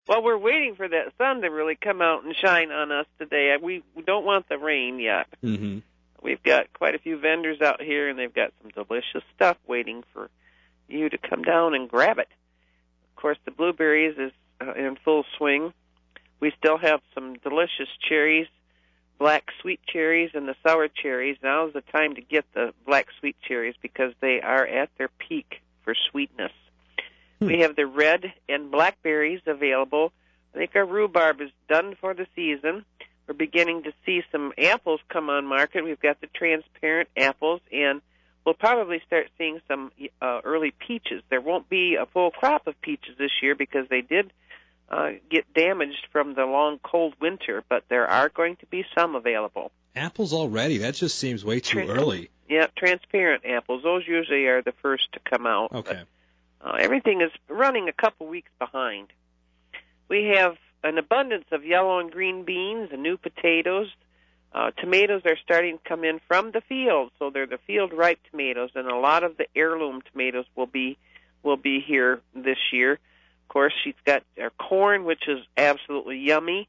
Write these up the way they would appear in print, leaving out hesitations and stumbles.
Well, we're waiting for that sun to really come out and shine on us today. We don't want the rain yet. Mm-hmm. We've got quite a few vendors out here, and they've got some delicious stuff waiting for you to come down and grab it. Of course, the blueberries is in full swing. We still have some delicious cherries, black sweet cherries and the sour cherries. Now is the time to get the black sweet cherries because they are at their peak for sweetness. We have the red and blackberries available. I think our rhubarb is done for the season. We're beginning to see some apples come on market. We've got the transparent apples, and we'll probably start seeing some early peaches. There won't be a full crop of peaches this year because they did get damaged from the long, cold winter, but there are going to be some available. Apples already? That just seems way too early. Yeah, transparent apples. Those usually are the first to come out. Okay. But, everything is running a couple weeks behind. We have an abundance of yellow and green beans and new potatoes. Tomatoes are starting to come in from the field, so they're the field-ripe tomatoes, and a lot of the heirloom tomatoes will be here this year. Of course, she's got our corn, which is absolutely yummy.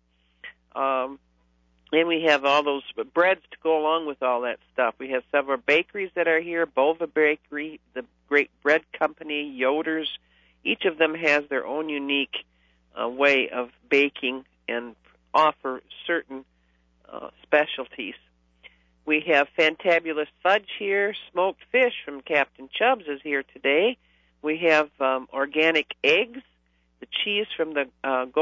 And we have all those breads to go along with all that stuff. We have several bakeries that are here, Bova Bakery, the great bread company, Yoder's. Each of them has their own unique way of baking and offer certain specialties. We have fantabulous fudge here. Smoked fish from Captain Chubb's is here today. We have organic eggs, the cheese from the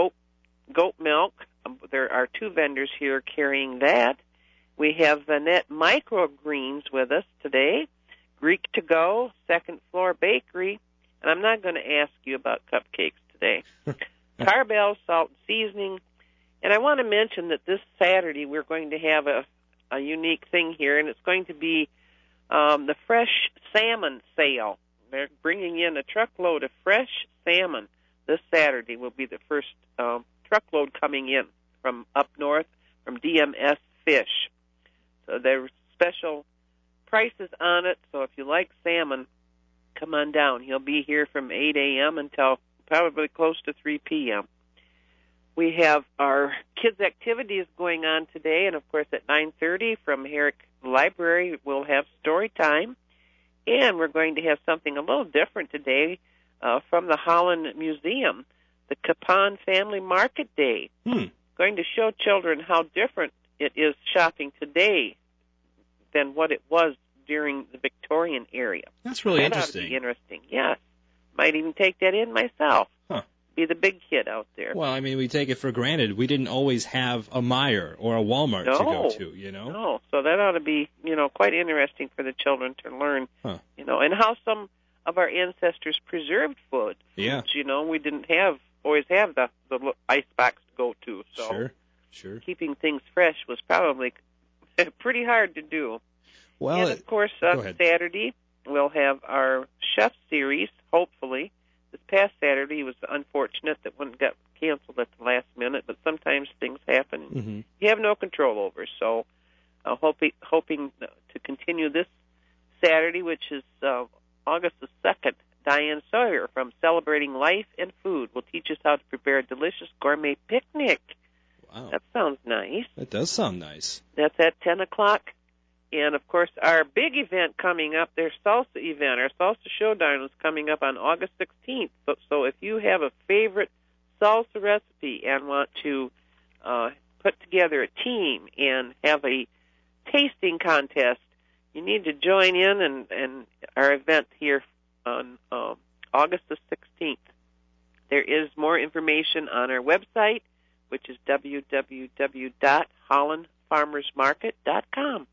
goat milk. There are two vendors here carrying that. We have Vanette Microgreens with us today. Greek to Go, Second Floor Bakery. And I'm not going to ask you about cupcakes today. Tarbell Salt and Seasoning. And I want to mention that this Saturday we're going to have a unique thing here, and it's going to be the fresh salmon sale. They're bringing in a truckload of fresh salmon. This Saturday will be the first truckload coming in from up north from DMS Fish. So there's special prices on it, so if you like salmon, come on down. He'll be here from 8 a.m. until probably close to 3 p.m. We have our kids' activities going on today, and, of course, at 9:30 from Herrick Library, we'll have story time. And we're going to have something a little different today from the Holland Museum, the Capon Family Market Day. Going to show children how different it is shopping today than what it was during the Victorian era. That's really That interesting. Ought to be interesting, yes. Might even take that in myself. Huh. Be the big kid out there. Well, I mean, we take it for granted. We didn't always have a Meijer or a Walmart to go to, you know? No, so that ought to be, quite interesting for the children to learn, and how some of our ancestors preserved food. Yeah. Which, we didn't always have the ice box to go to. So Sure. Keeping things fresh was probably pretty hard to do. Well, and, of course, on Saturday, we'll have our chef series, hopefully. This past Saturday was unfortunate that one got canceled at the last minute, but sometimes things happen. Mm-hmm. You have no control over. So hoping to continue this Saturday, which is August the 2nd, Diane Sawyer from Celebrating Life and Food will teach us how to prepare a delicious gourmet picnic. Wow. That sounds nice. That does sound nice. That's at 10 o'clock. And, of course, our big event coming up, their salsa event, our Salsa Showdown is coming up on August 16th. So if you have a favorite salsa recipe and want to put together a team and have a tasting contest, you need to join in and our event here on August the 16th. There is more information on our website, which is www.hollandfarmersmarket.com.